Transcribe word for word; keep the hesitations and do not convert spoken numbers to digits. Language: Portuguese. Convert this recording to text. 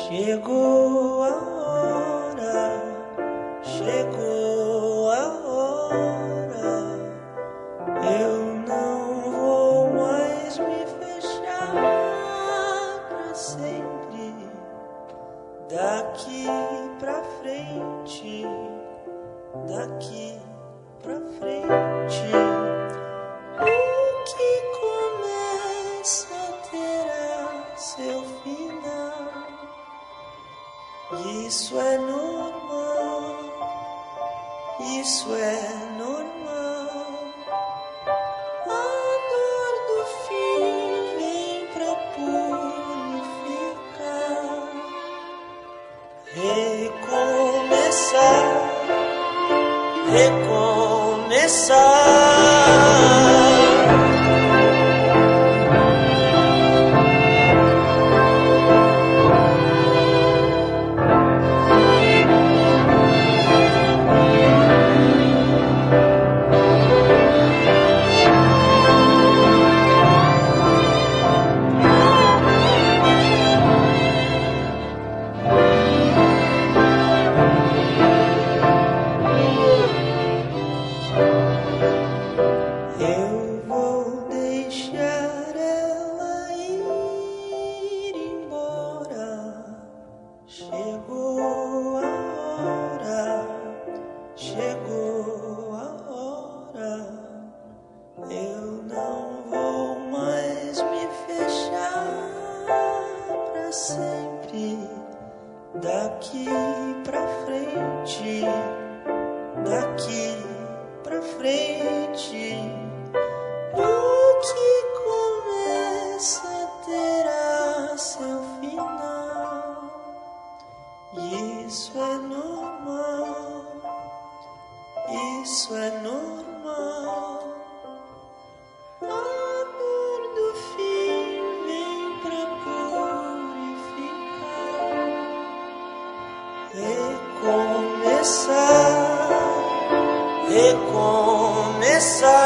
Chegou a hora, chegou a hora. Eu não vou mais me fechar pra sempre. Daqui pra frente, daqui pra frente. O que começa terá seu final. Isso é normal, isso é normal. A dor do fim vem pra purificar, recomeçar, recomeçar. Eu vou deixar ela ir embora. Chegou a hora, chegou a hora. Eu não vou mais me fechar pra sempre. Daqui pra frente, daqui pra frente. O que começa terá seu final. Isso é normal, isso é normal. A dor do fim vem pra purificar, recomeçar, recomeçar.